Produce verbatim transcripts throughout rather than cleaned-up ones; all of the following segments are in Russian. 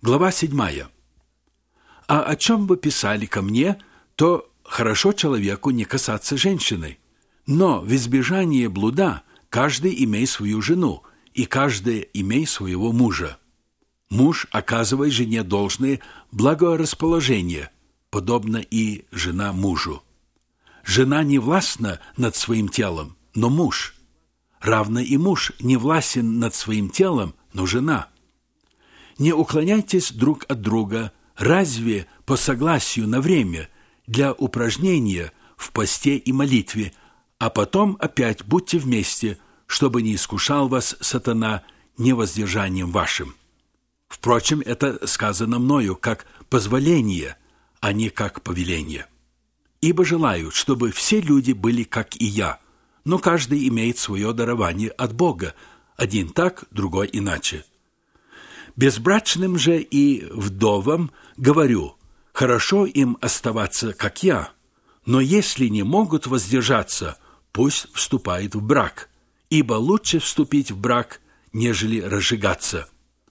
Глава седьмая. «А о чем вы писали ко мне, то хорошо человеку не касаться женщины. Но в избежание блуда каждый имей свою жену, и каждый имей своего мужа. Муж оказывай жене должное благорасположение, подобно и жена мужу. Жена не властна над своим телом, но муж. Равно и муж не властен над своим телом, но жена. Не уклоняйтесь друг от друга, разве по согласию на время, для упражнения в посте и молитве, а потом опять будьте вместе, чтобы не искушал вас сатана невоздержанием вашим. Впрочем, это сказано мною как позволение, а не как повеление. Ибо желаю, чтобы все люди были как и я, но каждый имеет свое дарование от Бога, один так, другой иначе. Безбрачным же и вдовам говорю, хорошо им оставаться, как я, но если не могут воздержаться, пусть вступают в брак, ибо лучше вступить в брак, нежели разжигаться.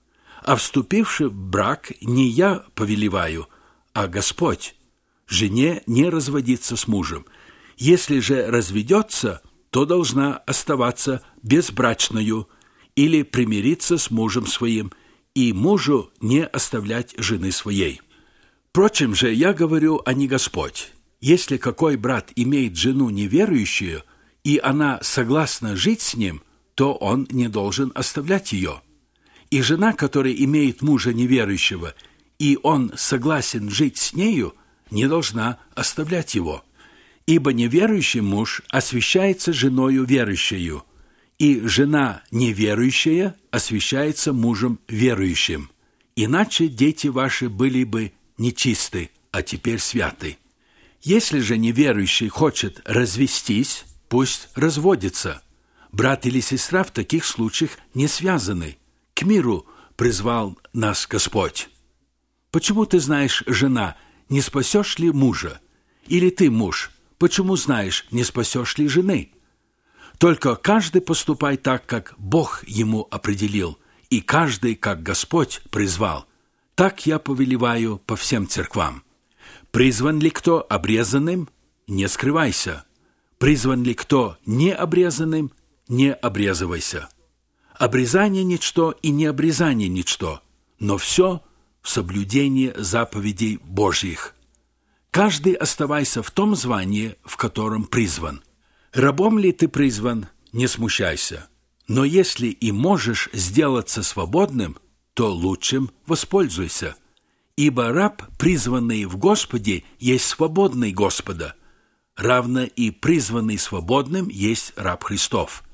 А вступивши в брак, не я повелеваю, а Господь. Жене не разводиться с мужем. Если же разведется, то должна оставаться безбрачною или примириться с мужем своим, и мужу не оставлять жены своей. Впрочем же, я говорю, а не Господь. Если какой брат имеет жену неверующую, и она согласна жить с ним, то он не должен оставлять ее. И жена, которая имеет мужа неверующего, и он согласен жить с нею, не должна оставлять его. Ибо неверующий муж освящается женою верующею, и жена неверующая освящается мужем верующим. Иначе дети ваши были бы нечисты, а теперь святы. Если же неверующий хочет развестись, пусть разводится. Брат или сестра в таких случаях не связаны. К миру призвал нас Господь. Почему ты знаешь, жена, не спасешь ли мужа? Или ты, муж, почему знаешь, не спасешь ли жены? Только каждый поступай так, как Бог ему определил, и каждый, как Господь призвал. Так я повелеваю по всем церквам. Призван ли кто обрезанным? Не скрывайся. Призван ли кто необрезанным? Не обрезывайся. Обрезание – ничто, и необрезание – ничто, но все в соблюдении заповедей Божьих. Каждый оставайся в том звании, в котором призван. Рабом ли ты призван, не смущайся. Но если и можешь сделаться свободным, то лучшим воспользуйся. Ибо раб, призванный в Господе, есть свободный Господа, равно и призванный свободным есть раб Христов.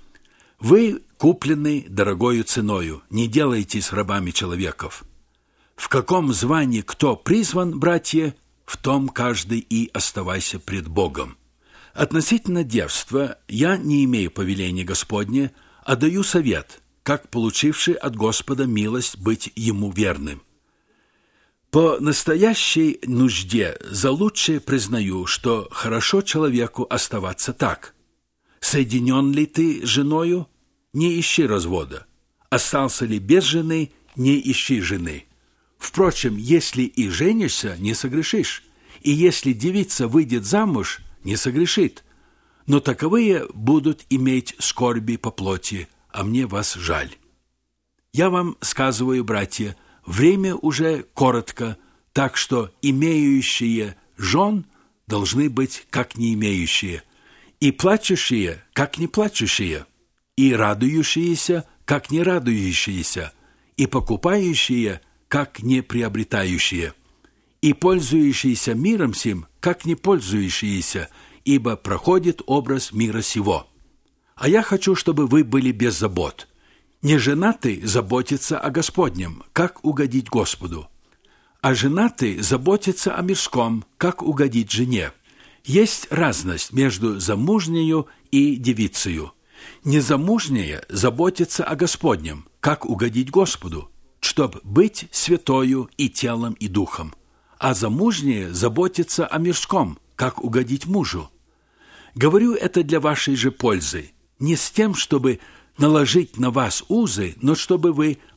Вы куплены дорогою ценою, не делайтесь рабами человеков. В каком звании кто призван, братья, в том каждый и оставайся пред Богом. Относительно девства я не имею повеления Господня, а даю совет, как получивший от Господа милость быть ему верным. По настоящей нужде за лучшее признаю, что хорошо человеку оставаться так. Соединен ли ты с женою? Не ищи развода. Остался ли без жены? Не ищи жены. Впрочем, если и женишься, не согрешишь, и если девица выйдет замуж, не согрешит. Но таковые будут иметь скорби по плоти, а мне вас жаль. Я вам сказываю, братья, время уже коротко, так что имеющие жен должны быть как не имеющие, и плачущие, как не плачущие, и радующиеся, как не радующиеся, и покупающие, как не приобретающие, и пользующиеся миром сим, как не пользующиеся, ибо проходит образ мира сего. А я хочу, чтобы вы были без забот. Не женатый заботится о Господнем, как угодить Господу, а женатый заботится о мирском, как угодить жене. Есть разность между замужнею и девицею. Незамужняя заботится о Господнем, как угодить Господу, чтоб быть святою и телом, и духом, а замужняя заботится о мирском, как угодить мужу. Говорю это для вашей же пользы, не с тем, чтобы наложить на вас узы, но чтобы вы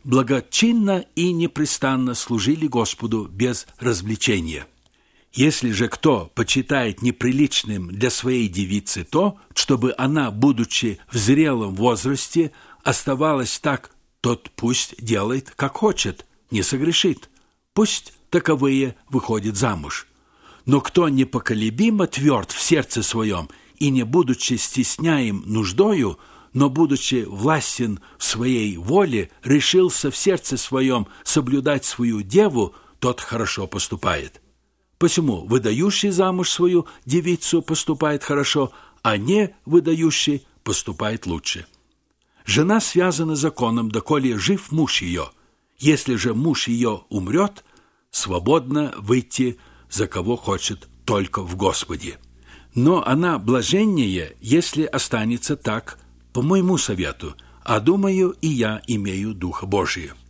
благочинно и непрестанно служили Господу без развлечения. Если же кто почитает неприличным для своей девицы то, чтобы она, будучи в зрелом возрасте, оставалась так, тот пусть делает, как хочет, не согрешит. Пусть таковые выходят замуж. Но кто непоколебимо тверд в сердце своем и, не будучи стесняем нуждою, но, будучи властен в своей воле, решился в сердце своем соблюдать свою деву, тот хорошо поступает. Посему выдающий замуж свою девицу поступает хорошо, а не выдающий поступает лучше. Жена связана законом, доколе жив муж ее. Если же муж ее умрет, свободно выйти за кого хочет, только в Господе. Но она блаженнее, если останется так, по моему совету, а думаю, и я имею Духа Божия.